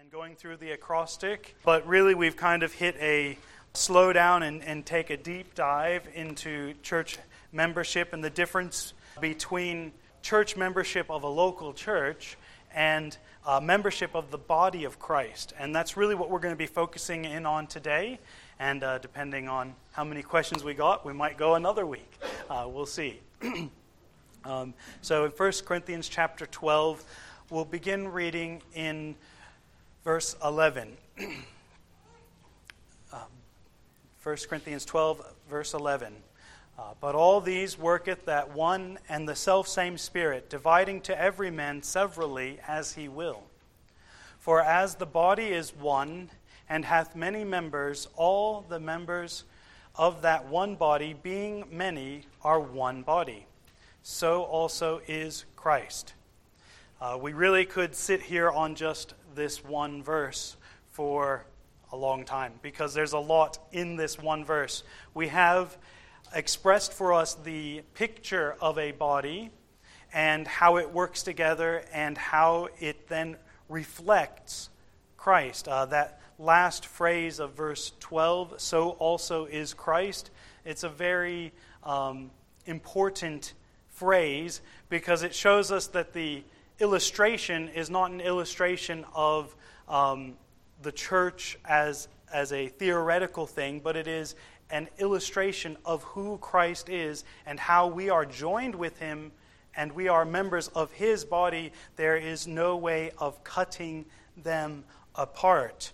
and going through the acrostic, but really we've kind of hit a slow down and take a deep dive into church membership and the difference between church membership of a local church and membership of the body of Christ. And that's really what we're going to be focusing in on today. And depending on how many questions we got, we might go another week. We'll see. So in 1 Corinthians chapter 12, we'll begin reading in verse 11. 1 Corinthians 12, verse 11. But all these worketh that one and the selfsame Spirit, dividing to every man severally as he will. For as the body is one, and hath many members, all the members of that one body, being many, are one body. So also is Christ. We really could sit here on just this one verse for a long time, because there's a lot in this one verse. We have expressed for us the picture of a body and how it works together and how it then reflects Christ. That last phrase of verse 12, so also is Christ, it's a very important phrase because it shows us that the illustration is not an illustration of the church as a theoretical thing, but it is an illustration of who Christ is and how we are joined with Him and we are members of His body. There is no way of cutting them apart.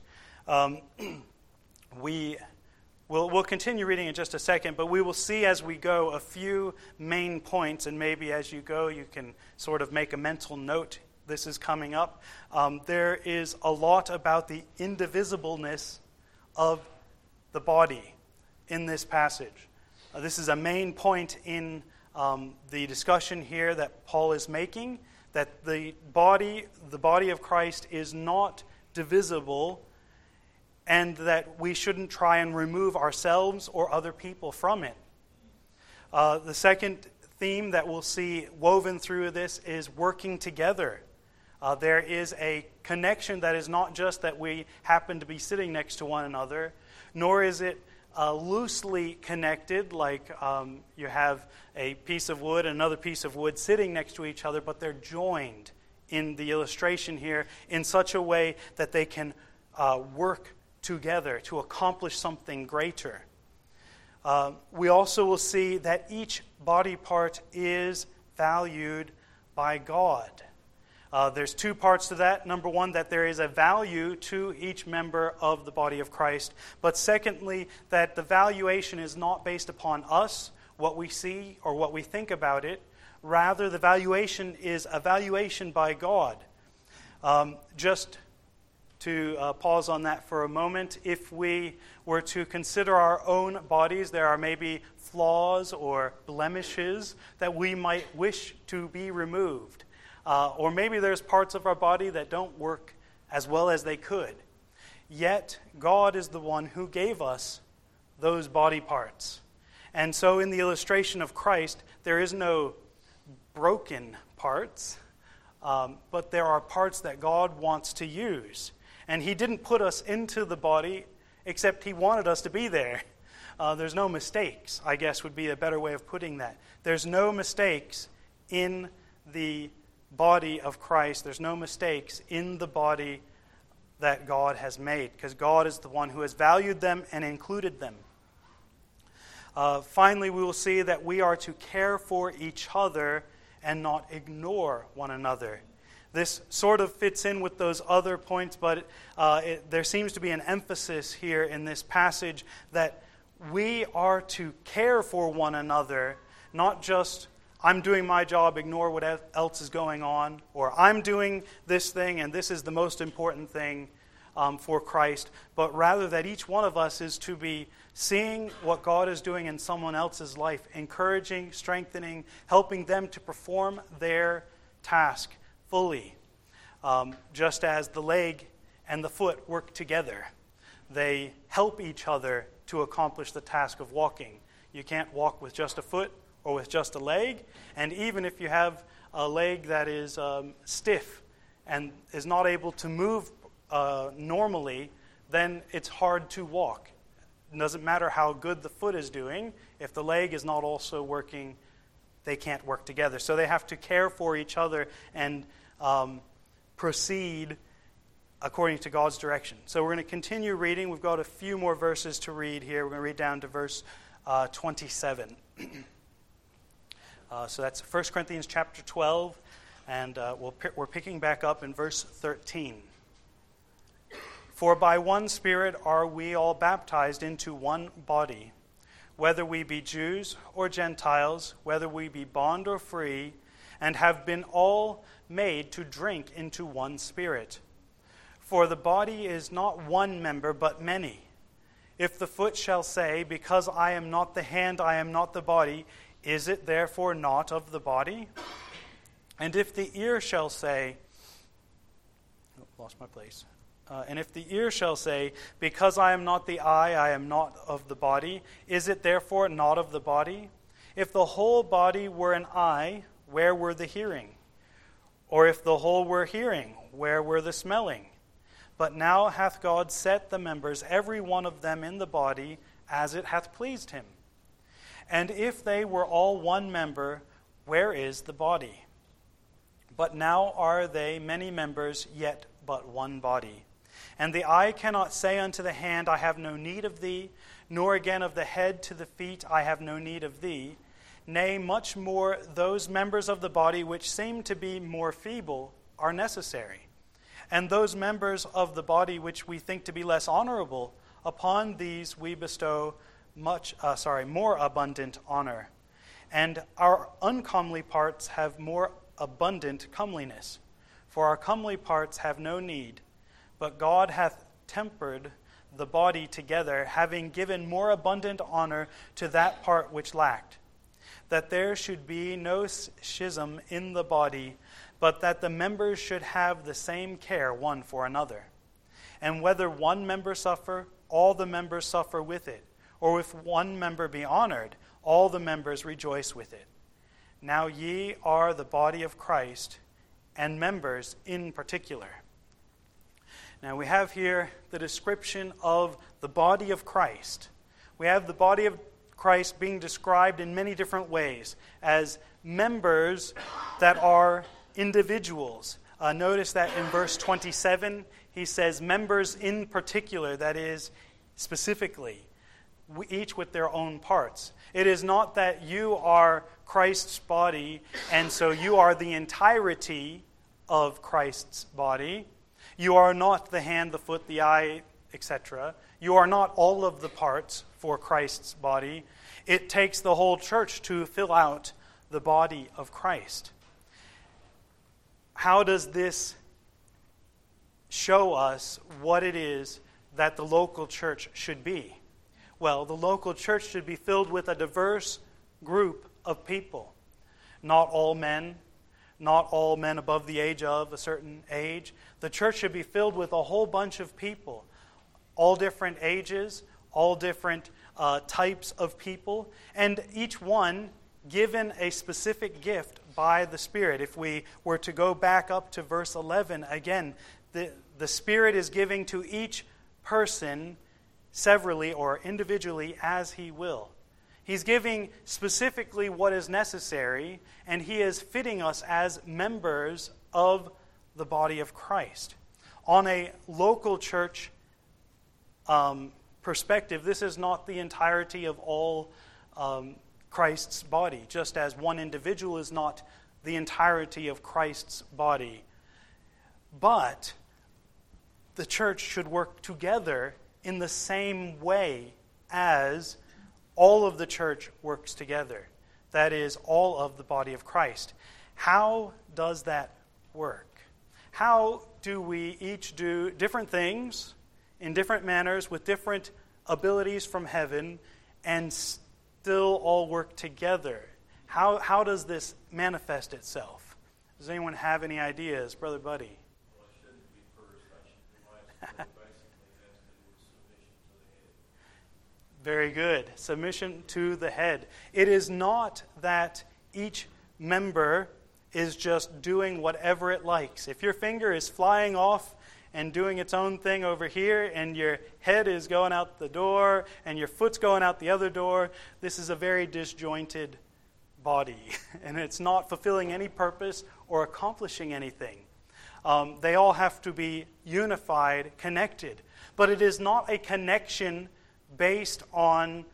We'll continue reading in just a second, but we will see as we go a few main points, and maybe as you go you can sort of make a mental note. This is coming up. There is a lot about the indivisibleness of the body in this passage. This is a main point in the discussion here that Paul is making, that the body of Christ is not divisible, and that we shouldn't try and remove ourselves or other people from it. The second theme that we'll see woven through this is working together. There is a connection that is not just that we happen to be sitting next to one another, nor is it loosely connected like you have a piece of wood and another piece of wood sitting next to each other, but they're joined in the illustration here in such a way that they can work together to accomplish something greater. We also will see that each body part is valued by God. There's two parts to that. Number one, that there is a value to each member of the body of Christ. But secondly, that the valuation is not based upon us, what we see or what we think about it. Rather, the valuation is a valuation by God. Just to pause on that for a moment, if we were to consider our own bodies, there are maybe flaws or blemishes that we might wish to be removed. Or maybe there's parts of our body that don't work as well as they could. Yet, God is the one who gave us those body parts. And so in the illustration of Christ, there is no broken parts, but there are parts that God wants to use. And He didn't put us into the body, except He wanted us to be there. There's no mistakes, I guess would be a better way of putting that. There's no mistakes in the body of Christ. There's no mistakes in the body that God has made, because God is the one who has valued them and included them. Finally, we will see that we are to care for each other and not ignore one another. This sort of fits in with those other points, but there seems to be an emphasis here in this passage that we are to care for one another, not just I'm doing my job, ignore what else is going on, or I'm doing this thing and this is the most important thing for Christ, but rather that each one of us is to be seeing what God is doing in someone else's life, encouraging, strengthening, helping them to perform their task fully. Just as the leg and the foot work together, they help each other to accomplish the task of walking. You can't walk with just a foot or with just a leg, and even if you have a leg that is stiff and is not able to move normally, then it's hard to walk. It doesn't matter how good the foot is doing. If the leg is not also working, they can't work together. So they have to care for each other and proceed according to God's direction. So we're going to continue reading. We've got a few more verses to read here. We're going to read down to verse 27. So that's 1 Corinthians chapter 12, and we're picking back up in verse 13. For by one Spirit are we all baptized into one body, whether we be Jews or Gentiles, whether we be bond or free, and have been all made to drink into one Spirit. For the body is not one member, but many. If the foot shall say, because I am not the hand, I am not the body, is it therefore not of the body? And if the ear shall say, and if the ear shall say, because I am not the eye, I am not of the body, is it therefore not of the body? If the whole body were an eye, where were the hearing? Or if the whole were hearing, where were the smelling? But now hath God set the members, every one of them in the body, as it hath pleased him. And if they were all one member, where is the body? But now are they many members, yet but one body. And the eye cannot say unto the hand, I have no need of thee, nor again of the head to the feet, I have no need of thee. Nay, much more those members of the body which seem to be more feeble are necessary. And those members of the body which we think to be less honorable, upon these we bestow more abundant honor. And our uncomely parts have more abundant comeliness. For our comely parts have no need, but God hath tempered the body together, having given more abundant honor to that part which lacked, that there should be no schism in the body, but that the members should have the same care one for another. And whether one member suffer, all the members suffer with it. Or if one member be honored, all the members rejoice with it. Now ye are the body of Christ, and members in particular. Now we have here the description of the body of Christ. We have the body of Christ being described in many different ways as members that are individuals. Notice that in verse 27, he says members in particular, that is, specifically, each with their own parts. It is not that you are Christ's body, and so you are the entirety of Christ's body. You are not the hand, the foot, the eye, etc. You are not all of the parts for Christ's body. It takes the whole church to fill out the body of Christ. How does this show us what it is that the local church should be? Well, the local church should be filled with a diverse group of people. Not all men above the age of a certain age. The church should be filled with a whole bunch of people, all different ages, all different types of people, and each one given a specific gift by the Spirit. If we were to go back up to verse 11, again, the Spirit is giving to each person severally or individually as He will. He's giving specifically what is necessary, and He is fitting us as members of the body of Christ. On a local church perspective, this is not the entirety of all Christ's body, just as one individual is not the entirety of Christ's body. But the church should work together in the same way as all of the church works together. That is, all of the body of Christ. How does that work? How do we each do different things in different manners with different abilities from heaven and still all work together? How does this manifest itself? Does anyone have any ideas? Brother Buddy? Well, I shouldn't be first. I should be last. Basically, it has to do with submission to the head. Very good. Submission to the head. It is not that each member is just doing whatever it likes. If your finger is flying off and doing its own thing over here, and your head is going out the door, and your foot's going out the other door. This is a very disjointed body, and it's not fulfilling any purpose or accomplishing anything. They all have to be unified, connected. But it is not a connection based on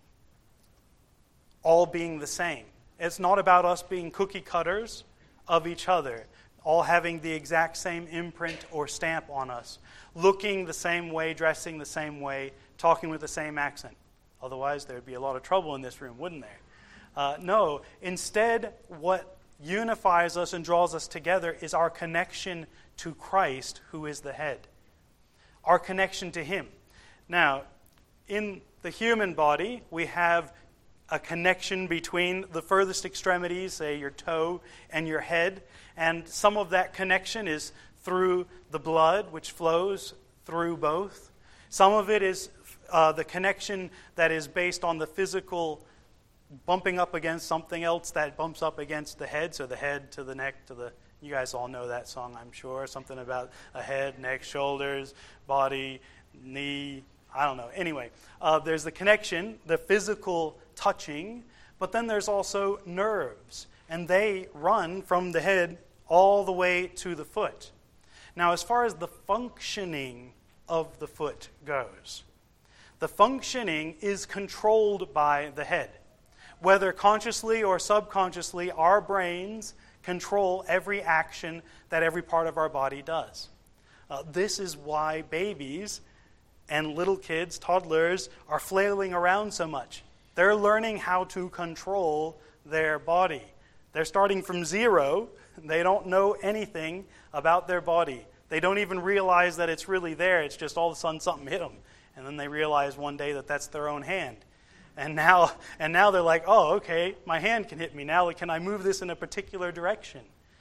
all being the same. It's not about us being cookie cutters of each other, all having the exact same imprint or stamp on us, looking the same way, dressing the same way, talking with the same accent. Otherwise, there would be a lot of trouble in this room, wouldn't there? No. Instead, what unifies us and draws us together is our connection to Christ, who is the head. Our connection to Him. Now, in the human body, we have a connection between the furthest extremities, say your toe and your head, and some of that connection is through the blood, which flows through both. Some of it is the connection that is based on the physical bumping up against something else that bumps up against the head, so the head to the neck to the... You guys all know that song, I'm sure. Something about a head, neck, shoulders, body, knee, I don't know. Anyway, there's the connection, the physical touching, but then there's also nerves, and they run from the head all the way to the foot. Now, as far as the functioning of the foot goes, the functioning is controlled by the head. Whether consciously or subconsciously, our brains control every action that every part of our body does. This is why babies and little kids, toddlers, are flailing around so much. They're learning how to control their body. They're starting from zero. They don't know anything about their body. They don't even realize that it's really there. It's just all of a sudden something hit them. And then they realize one day that that's their own hand. And now they're like, oh, okay, my hand can hit me. Now can I move this in a particular direction?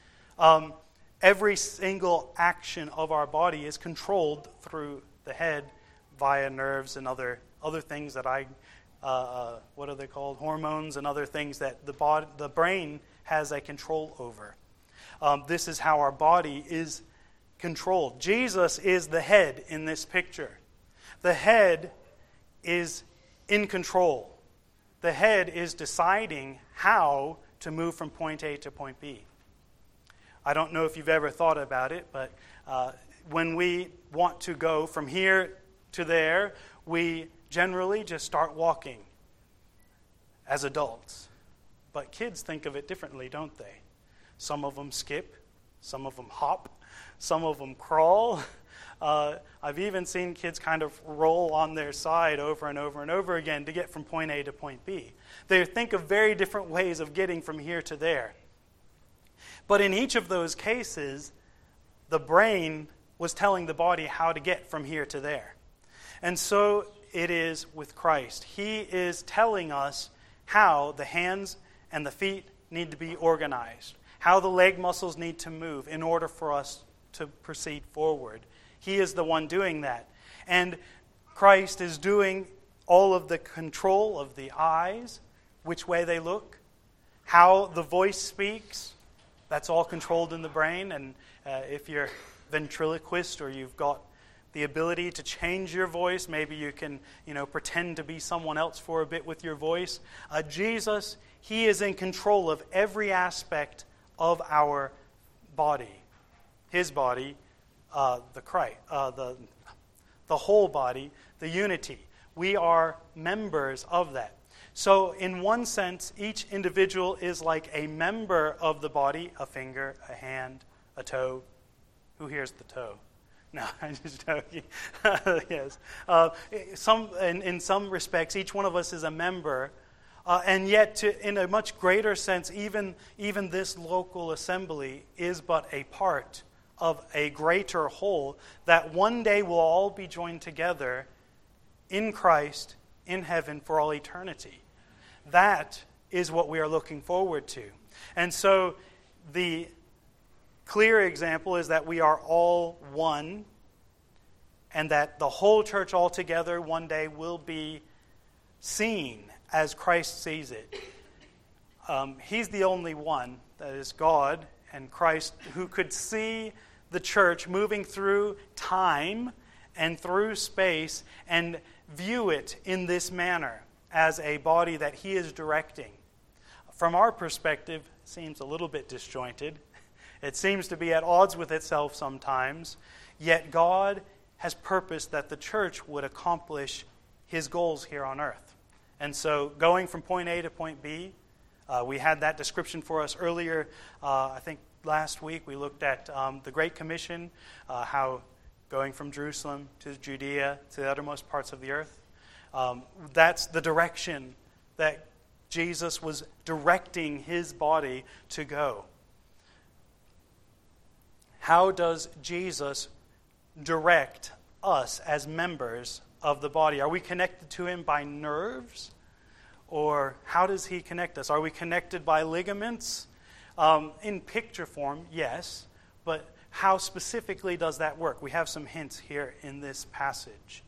Every single action of our body is controlled through the head via nerves and other things that what are they called? Hormones and other things that the brain has a control over. This is how our body is controlled. Jesus is the head in this picture. The head is in control. The head is deciding how to move from point A to point B. I don't know if you've ever thought about it, but when we want to go from here to there, we generally just start walking as adults. But kids think of it differently, don't they? Some of them skip, some of them hop, some of them crawl. I've even seen kids kind of roll on their side over and over and over again to get from point A to point B. They think of very different ways of getting from here to there. But in each of those cases, the brain was telling the body how to get from here to there. And so it is with Christ. He is telling us how the hands and the feet need to be organized, how the leg muscles need to move in order for us to proceed forward. He is the one doing that. And Christ is doing all of the control of the eyes, which way they look, how the voice speaks. That's all controlled in the brain. And if you're ventriloquist or you've got the ability to change your voice, maybe you can, pretend to be someone else for a bit with your voice. Jesus, He is in control of every aspect of our body. His body, the whole body, the unity. We are members of that. So in one sense, each individual is like a member of the body, a finger, a hand, a toe. Who here's the toe? No, I'm just joking. Yes. In some respects, each one of us is a member, and yet in a much greater sense, even this local assembly is but a part of a greater whole that one day will all be joined together in Christ, in heaven, for all eternity. That is what we are looking forward to. And so the clear example is that we are all one, and that the whole church altogether one day will be seen as Christ sees it. He's the only one, that is God and Christ, who could see the church moving through time and through space and view it in this manner as a body that he is directing. From our perspective, it seems a little bit disjointed. It seems to be at odds with itself sometimes, yet God has purposed that the church would accomplish his goals here on earth. And so going from point A to point B, we had that description for us earlier. I think last week we looked at the Great Commission, how going from Jerusalem to Judea to the uttermost parts of the earth. That's the direction that Jesus was directing his body to go. How does Jesus direct us as members of the body? Are we connected to him by nerves? Or how does he connect us? Are we connected by ligaments? In picture form, yes. But how specifically does that work? We have some hints here in this passage.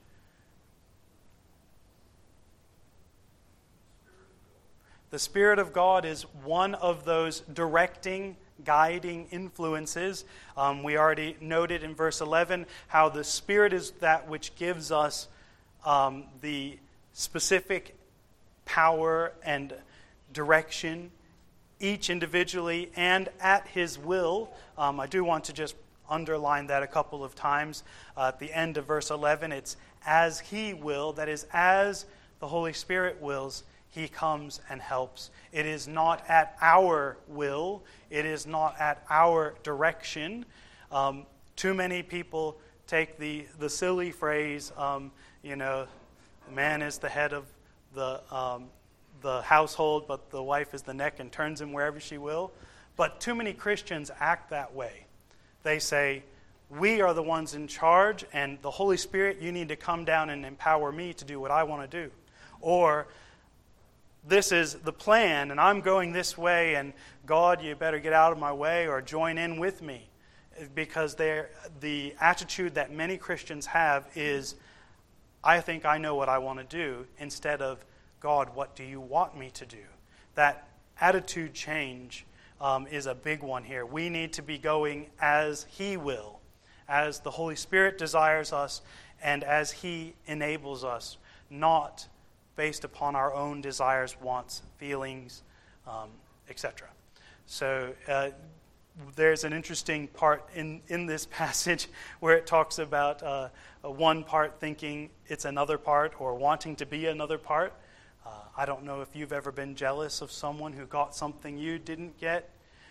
The Spirit of God is one of those directing, guiding influences. We already noted in verse 11 how the Spirit is that which gives us the specific power and direction, each individually and at his will. I do want to just underline that a couple of times. At the end of verse 11, it's as he will, that is, as the Holy Spirit wills, he comes and helps. It is not at our will. It is not at our direction. Too many people take the silly phrase, man is the head of the household, but the wife is the neck and turns him wherever she will. But too many Christians act that way. They say, we are the ones in charge, and the Holy Spirit, you need to come down and empower me to do what I want to do. Or, this is the plan, and I'm going this way, and God, you better get out of my way or join in with me. Because the attitude that many Christians have is, I think I know what I want to do, instead of, God, what do you want me to do? That attitude change is a big one here. We need to be going as he will, as the Holy Spirit desires us, and as he enables us, not based upon our own desires, wants, feelings, etc. So there's an interesting part in this passage where it talks about one part thinking it's another part or wanting to be another part. I don't know if you've ever been jealous of someone who got something you didn't get.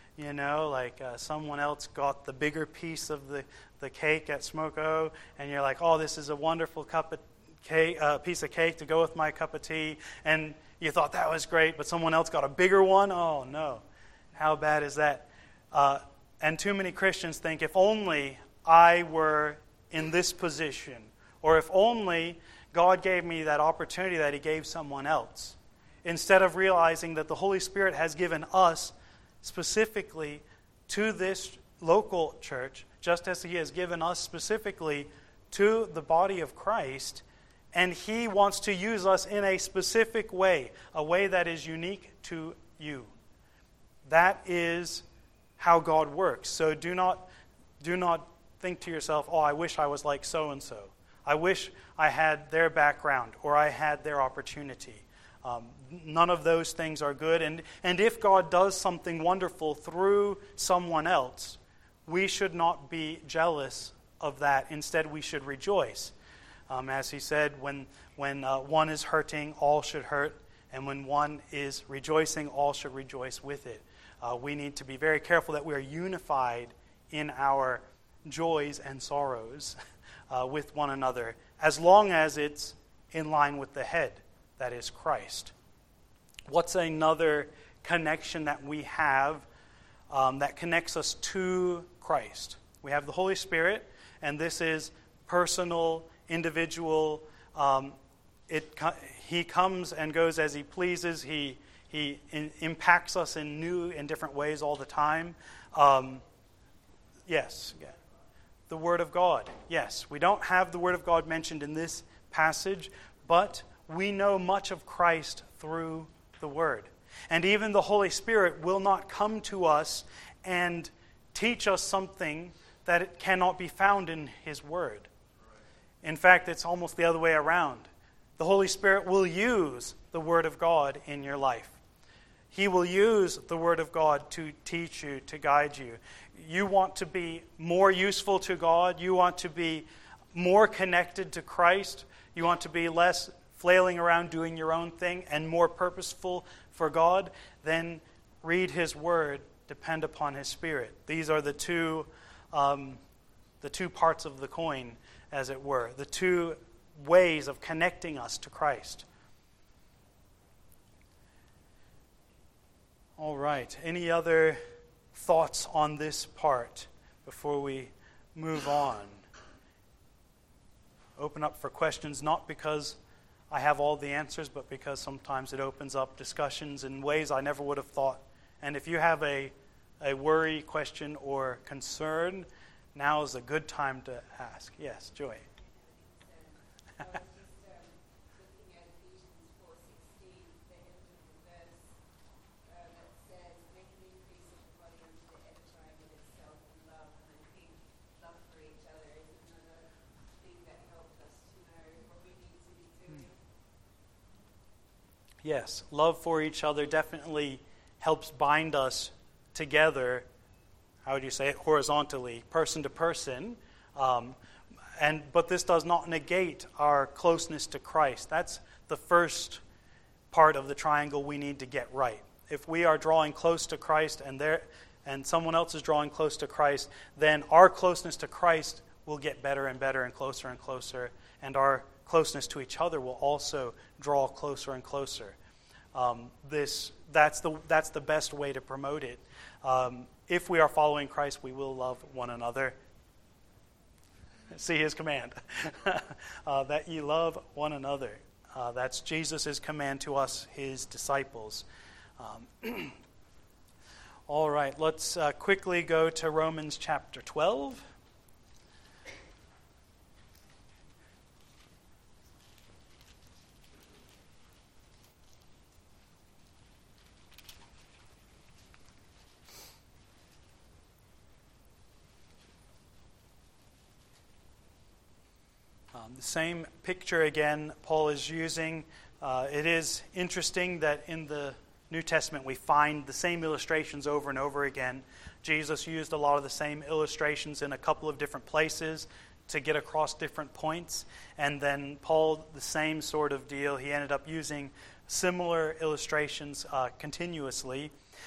Someone else got the bigger piece of the cake at Smoke O, and you're like, oh, this is a wonderful piece of cake to go with my cup of tea, and you thought that was great, but someone else got a bigger one? Oh, no. How bad is that? And too many Christians think, if only I were in this position, or if only God gave me that opportunity that he gave someone else, instead of realizing that the Holy Spirit has given us specifically to this local church, just as he has given us specifically to the body of Christ, and he wants to use us in a specific way, a way that is unique to you. That is how God works. So do not think to yourself, oh, I wish I was like so-and-so. I wish I had their background or I had their opportunity. None of those things are good. And if God does something wonderful through someone else, we should not be jealous of that. Instead, we should rejoice. As he said, when one is hurting, all should hurt. And when one is rejoicing, all should rejoice with it. We need to be very careful that we are unified in our joys and sorrows with one another, as long as it's in line with the head, that is Christ. What's another connection that we have that connects us to Christ? We have the Holy Spirit, and this is personal, individual. He comes and goes as he pleases. He impacts us in new and different ways all the time. Yes. The Word of God. Yes, we don't have the Word of God mentioned in this passage, but we know much of Christ through the Word. And even the Holy Spirit will not come to us and teach us something that it cannot be found in His Word. In fact, it's almost the other way around. The Holy Spirit will use the Word of God in your life. He will use the Word of God to teach you, to guide you. You want to be more useful to God. You want to be more connected to Christ. You want to be less flailing around doing your own thing and more purposeful for God. Then read His Word, depend upon His Spirit. These are the two parts of the coin, as it were, the two ways of connecting us to Christ. All right. Any other thoughts on this part before we move on? Open up for questions, not because I have all the answers, but because sometimes it opens up discussions in ways I never would have thought. And if you have a worry, question, or concern, now is a good time to ask. Yes, Joy. I was just looking at Ephesians 4:16, the end of the verse that says, "Make an increase of the body unto the edifying of itself in love." And I think love for each other is another thing that helps us to know what we need to be doing. Yes, love for each other definitely helps bind us together. How would you say it? Horizontally, person to person. But this does not negate our closeness to Christ. That's the first part of the triangle we need to get right. If we are drawing close to Christ and someone else is drawing close to Christ, then our closeness to Christ will get better and better and closer, and our closeness to each other will also draw closer and closer. That's the best way to promote it. If we are following Christ, we will love one another. See His command, that ye love one another. That's Jesus' command to us, His disciples. All right, let's quickly go to Romans chapter 12. The same picture again Paul is using. It is interesting that in the New Testament we find the same illustrations over and over again. Jesus used a lot of the same illustrations in a couple of different places to get across different points. And then Paul, the same sort of deal. He ended up using similar illustrations continuously.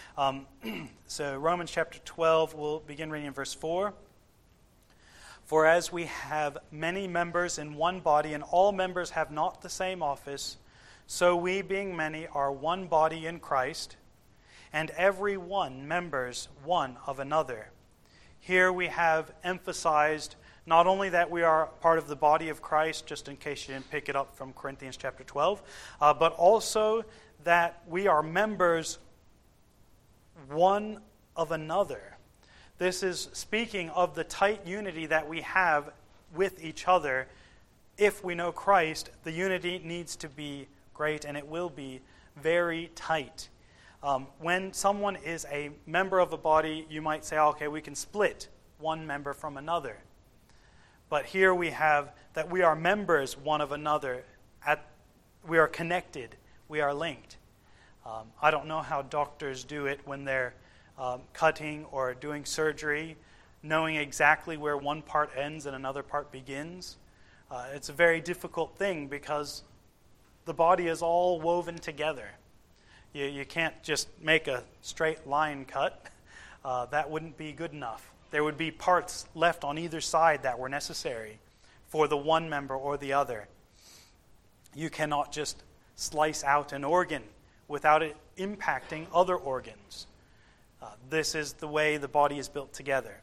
So Romans chapter 12, we'll begin reading in verse 4. "For as we have many members in one body, and all members have not the same office, so we, being many, are one body in Christ, and every one members one of another." Here we have emphasized not only that we are part of the body of Christ, just in case you didn't pick it up from Corinthians chapter 12, but also that we are members one of another. This is speaking of the tight unity that we have with each other. If we know Christ, the unity needs to be great, and it will be very tight. When someone is a member of a body, you might say, okay, we can split one member from another. But here we have that we are members one of another. We are connected. We are linked. I don't know how doctors do it when they're cutting or doing surgery, knowing exactly where one part ends and another part begins. It's a very difficult thing because the body is all woven together. You can't just make a straight line cut. That wouldn't be good enough. There would be parts left on either side that were necessary for the one member or the other. You cannot just slice out an organ without it impacting other organs. This is the way the body is built together.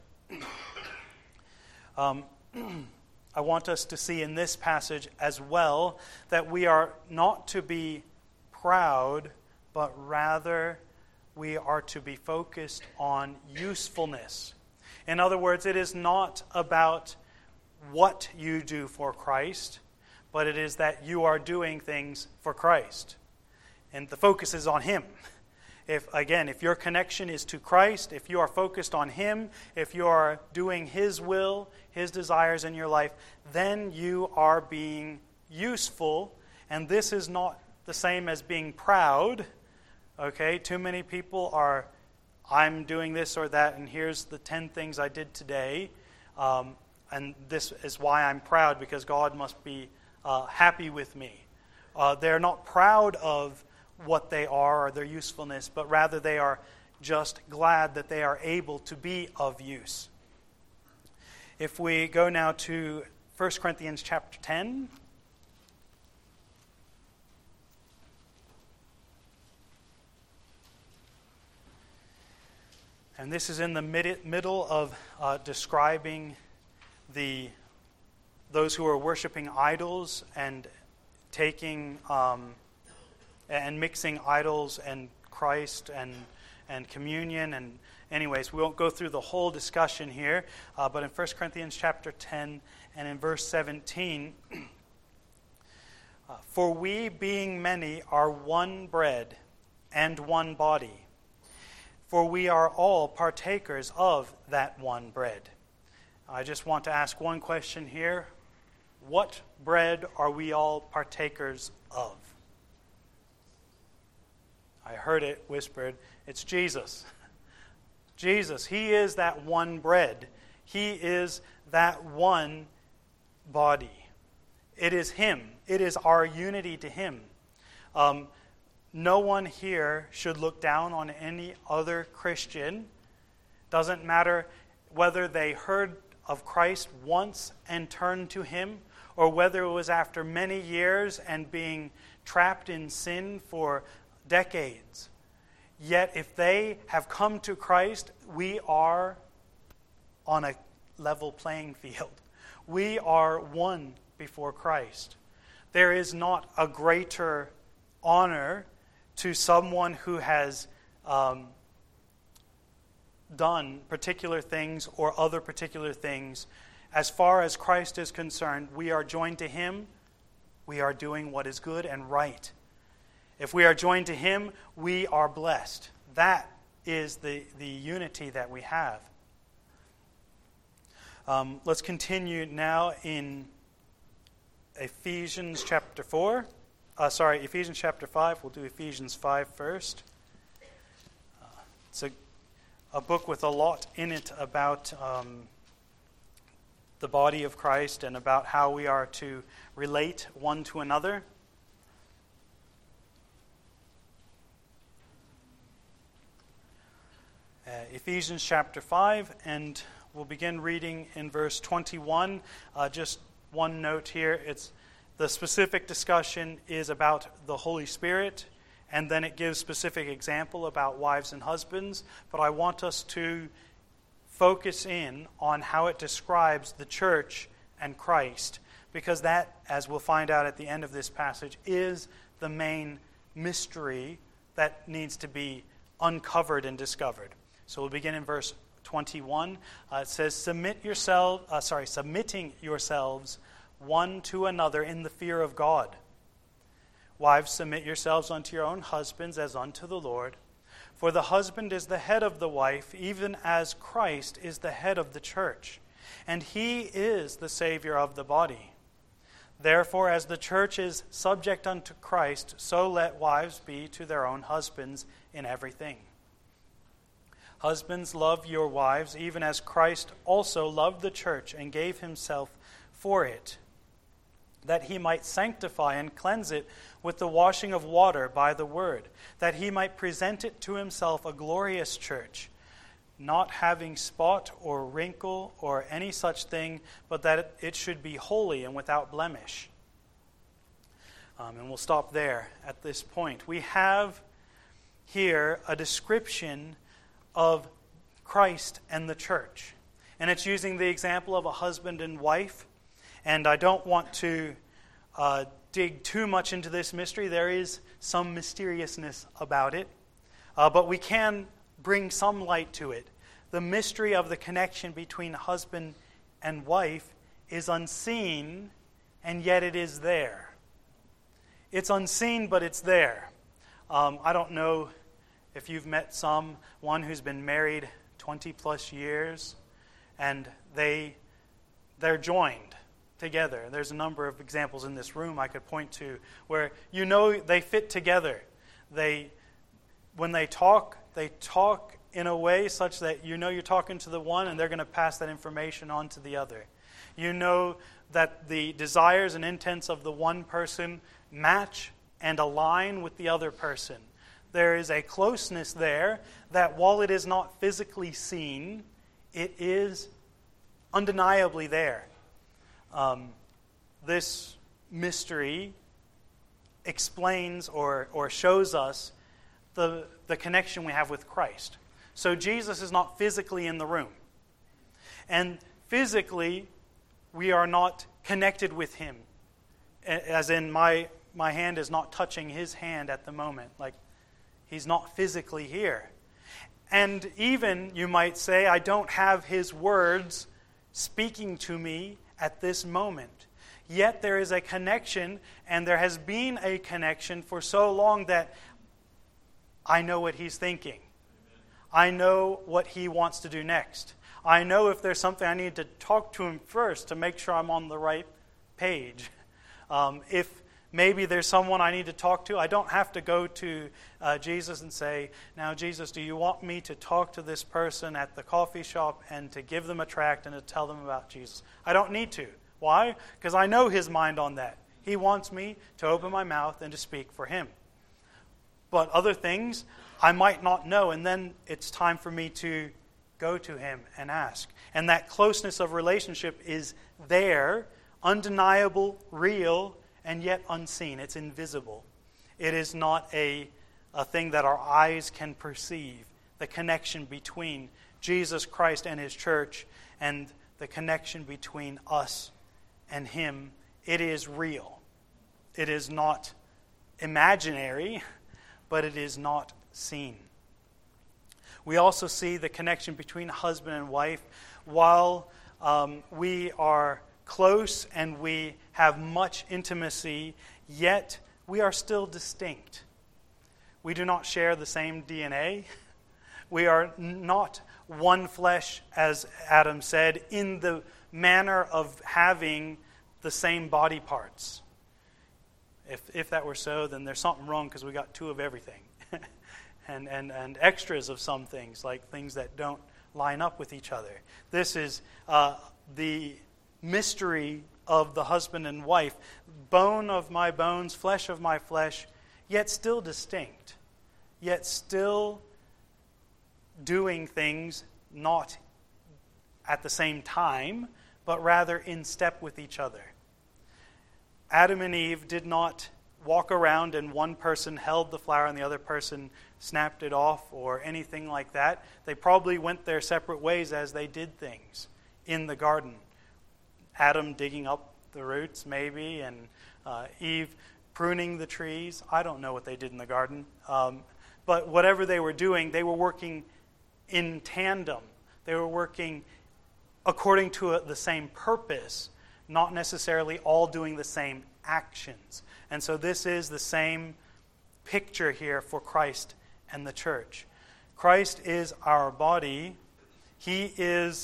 I want us to see in this passage as well that we are not to be proud, but rather we are to be focused on usefulness. In other words, it is not about what you do for Christ, but it is that you are doing things for Christ. And the focus is on Him. if your connection is to Christ, if you are focused on Him, if you are doing His will, His desires in your life, then you are being useful. And this is not the same as being proud. Okay, too many people are, I'm doing this or that, and here's the 10 things I did today. And this is why I'm proud, because God must be happy with me. They're not proud of what they are or their usefulness, but rather they are just glad that they are able to be of use. If we go now to 1 Corinthians chapter 10. And this is in the middle of describing those who are worshiping idols and taking and mixing idols and Christ and communion. And anyways, we won't go through the whole discussion here, but in 1 Corinthians chapter 10 and in verse 17, for we being many are one bread and one body, for we are all partakers of that one bread. I just want to ask one question here. What bread are we all partakers of? I heard it whispered. It's Jesus. Jesus. He is that one bread. He is that one body. It is Him. It is our unity to Him. No one here should look down on any other Christian. Doesn't matter whether they heard of Christ once and turned to Him, or whether it was after many years and being trapped in sin for decades. Yet if they have come to Christ, we are on a level playing field. We are one before Christ. There is not a greater honor to someone who has done particular things or other particular things. As far as Christ is concerned, we are joined to Him. We are doing what is good and right. If we are joined to Him, we are blessed. That is the unity that we have. Let's continue now in Ephesians chapter 4. Ephesians chapter 5. We'll do Ephesians 5 first. It's a book with a lot in it about the body of Christ and about how we are to relate one to another. Ephesians chapter 5, and we'll begin reading in verse 21. Just one note here. The specific discussion is about the Holy Spirit, and then it gives specific example about wives and husbands. But I want us to focus in on how it describes the church and Christ, because that, as we'll find out at the end of this passage, is the main mystery that needs to be uncovered and discovered. So we'll begin in verse 21. It says, submitting yourselves one to another in the fear of God. Wives, submit yourselves unto your own husbands as unto the Lord. For the husband is the head of the wife, even as Christ is the head of the church, and He is the Savior of the body. Therefore, as the church is subject unto Christ, so let wives be to their own husbands in everything. Husbands, love your wives, even as Christ also loved the church and gave Himself for it, that He might sanctify and cleanse it with the washing of water by the word, that He might present it to Himself a glorious church, not having spot or wrinkle or any such thing, but that it should be holy and without blemish. And we'll stop there at this point. We have here a description of Christ and the church. And it's using the example of a husband and wife. And I don't want to dig too much into this mystery. There is some mysteriousness about it. But we can bring some light to it. The mystery of the connection between husband and wife is unseen, and yet it is there. It's unseen, but it's there. I don't know If you've met someone who's been married 20 plus years and they're joined together. There's a number of examples in this room I could point to where you know they fit together. When they talk in a way such that you know you're talking to the one and they're going to pass that information on to the other. You know that the desires and intents of the one person match and align with the other person. There is a closeness there that while it is not physically seen, it is undeniably there. This mystery explains or shows us the connection we have with Christ. So Jesus is not physically in the room. And physically, we are not connected with Him. As in, my hand is not touching His hand at the moment. Like, He's not physically here. And even, you might say, I don't have His words speaking to me at this moment. Yet there is a connection, and there has been a connection for so long that I know what He's thinking. I know what He wants to do next. I know if there's something I need to talk to Him first to make sure I'm on the right page. If maybe there's someone I need to talk to, I don't have to go to Jesus and say, now Jesus, do you want me to talk to this person at the coffee shop and to give them a tract and to tell them about Jesus? I don't need to. Why? Because I know His mind on that. He wants me to open my mouth and to speak for Him. But other things I might not know, and then it's time for me to go to Him and ask. And that closeness of relationship is there, undeniable, real, and yet unseen. It's invisible. It is not a thing that our eyes can perceive. The connection between Jesus Christ and His church and the connection between us and Him, it is real. It is not imaginary, but it is not seen. We also see the connection between husband and wife. While we are close and we have much intimacy, yet we are still distinct. We do not share the same DNA. We are not one flesh, as Adam said, in the manner of having the same body parts. If that were so, then there's something wrong because we got two of everything. and extras of some things, like things that don't line up with each other. This is the mystery of the husband and wife. Bone of my bones, flesh of my flesh, yet still distinct. Yet still doing things not at the same time, but rather in step with each other. Adam and Eve did not walk around and one person held the flower and the other person snapped it off or anything like that. They probably went their separate ways as they did things in the garden. Adam digging up the roots maybe, and Eve pruning the trees. I don't know what they did in the garden. But whatever they were doing, they were working in tandem. They were working according to the same purpose, not necessarily all doing the same actions. And so this is the same picture here for Christ and the church. Christ is our body. We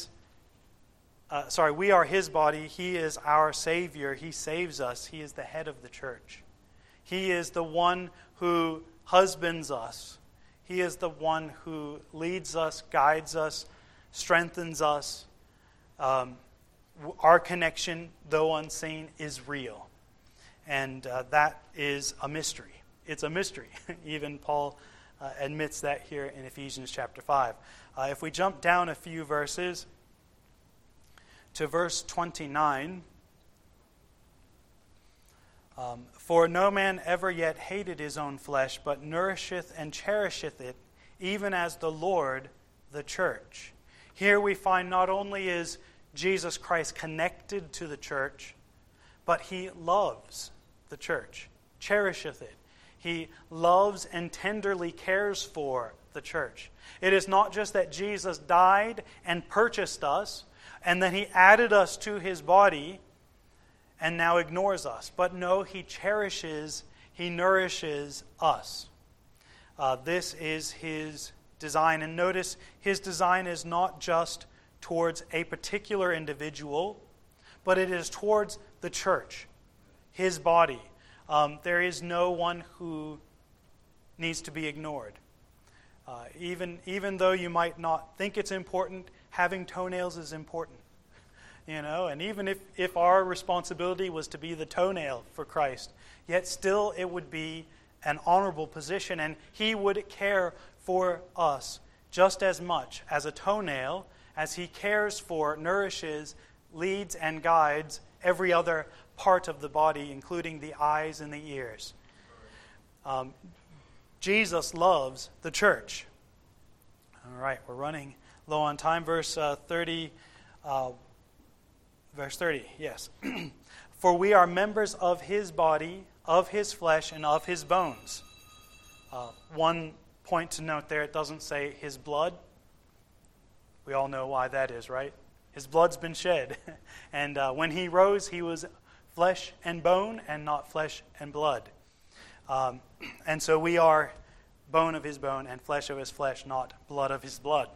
are His body. He is our Savior. He saves us. He is the head of the church. He is the one who husbands us. He is the one who leads us, guides us, strengthens us. Our connection, though unseen, is real. And that is a mystery. It's a mystery. Even Paul admits that here in Ephesians chapter 5. If we jump down a few verses to verse 29, for no man ever yet hated his own flesh, but nourisheth and cherisheth it, even as the Lord the church. Here we find not only is Jesus Christ connected to the church, but He loves the church, cherisheth it. He loves and tenderly cares for the church. It is not just that Jesus died and purchased us, and then He added us to His body, and now ignores us. But no, He cherishes, He nourishes us. This is his design. And notice, his design is not just towards a particular individual, but it is towards the church, his body. There is no one who needs to be ignored. Even though you might not think it's important, having toenails is important. And even if our responsibility was to be the toenail for Christ, yet still it would be an honorable position, and he would care for us just as much as a toenail as he cares for, nourishes, leads, and guides every other part of the body, including the eyes and the ears. Jesus loves the church. All right, we're running low on time. Verse 30, yes. For we are members of his body, of his flesh, and of his bones. One point to note there, it doesn't say his blood. We all know why that is, right? His blood's been shed. And when he rose, he was flesh and bone and not flesh and blood. And so we are bone of his bone and flesh of his flesh, not blood of his blood.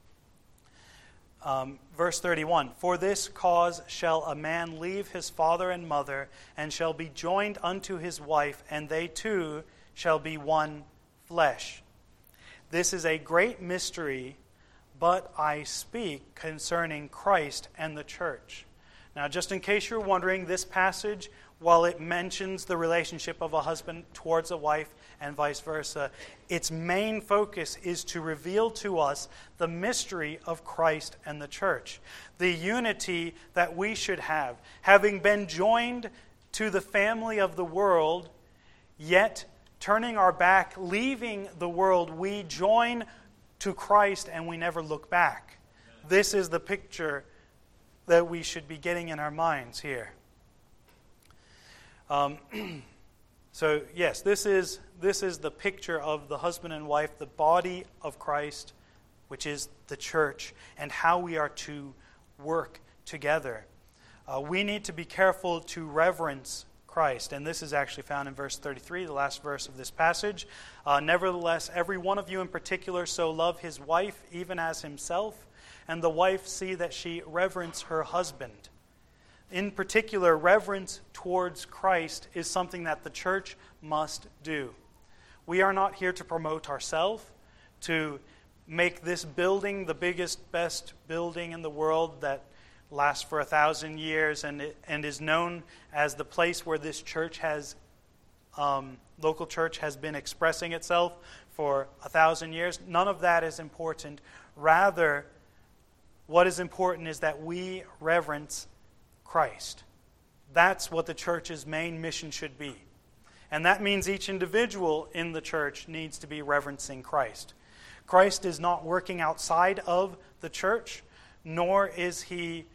Verse 31, for this cause shall a man leave his father and mother, and shall be joined unto his wife, and they two shall be one flesh. This is a great mystery, but I speak concerning Christ and the church. Now, just in case you're wondering, this passage, while it mentions the relationship of a husband towards a wife and vice versa, its main focus is to reveal to us the mystery of Christ and the church, the unity that we should have. Having been joined to the family of the world, yet turning our back, leaving the world, we join to Christ and we never look back. This is the picture that we should be getting in our minds here. So yes, this is the picture of the husband and wife, the body of Christ, which is the church, and how we are to work together. We need to be careful to reverence Christ, and this is actually found in verse 33, the last verse of this passage. Nevertheless, every one of you in particular so love his wife even as himself, and the wife see that she reverence her husband. In particular, reverence towards Christ is something that the church must do. We are not here to promote ourselves, to make this building the biggest, best building in the world that lasts for 1,000 years and is known as the place where this church has, local church has been expressing itself for 1,000 years. None of that is important. Rather, what is important is that we reverence Christ. That's what the church's main mission should be. And that means each individual in the church needs to be reverencing Christ. Christ is not working outside of the church, nor is he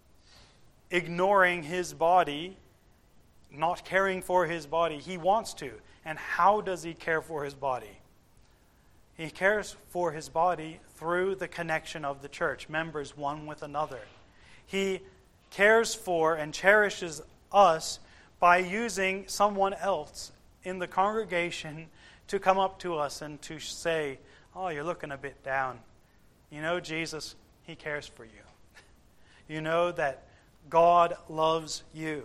ignoring his body, not caring for his body. He wants to. And how does he care for his body? He cares for his body through the connection of the church, members one with another. He cares for and cherishes us by using someone else in the congregation to come up to us and to say, oh, you're looking a bit down. You know, Jesus, he cares for you. You know that God loves you.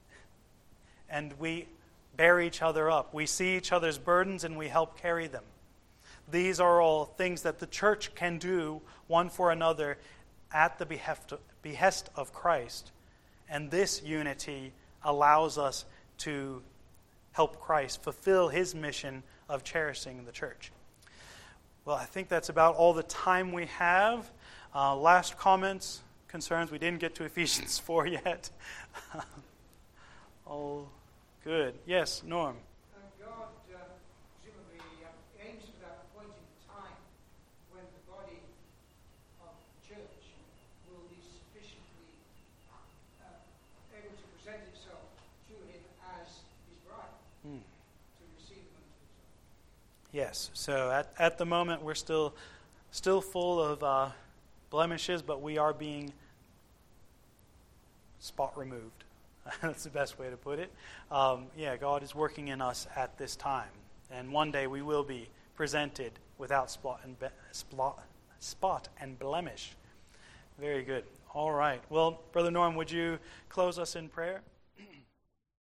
And we bear each other up. We see each other's burdens and we help carry them. These are all things that the church can do one for another at the behest of Christ. And this unity allows us to help Christ fulfill his mission of cherishing the church. Well, I think that's about all the time we have. Last comments, concerns. We didn't get to Ephesians 4 yet. All good. Yes, Norm. God presumably aims for that point in time when the body of the church will be sufficiently able to present itself to him as his bride to receive him unto himself. Yes. So at the moment we're still full of blemishes, but we are being spot removed. That's the best way to put it. God is working in us at this time. And one day we will be presented without spot and blemish. Very good. All right. Well, Brother Norm, would you close us in prayer?